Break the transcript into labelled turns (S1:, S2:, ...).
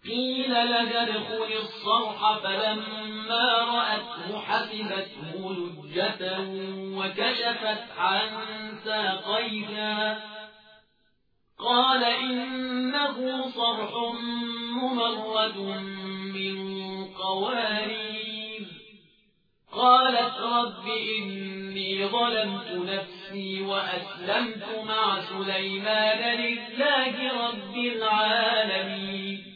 S1: قيل لها ادخل الصرح فلما رأته حسبته لجة وكشفت عن ساقيها قال إنه صرح ممرد من قوارير قالت رب إني ظلمت نفسي وأسلمت مع سليمان لله رب العالمين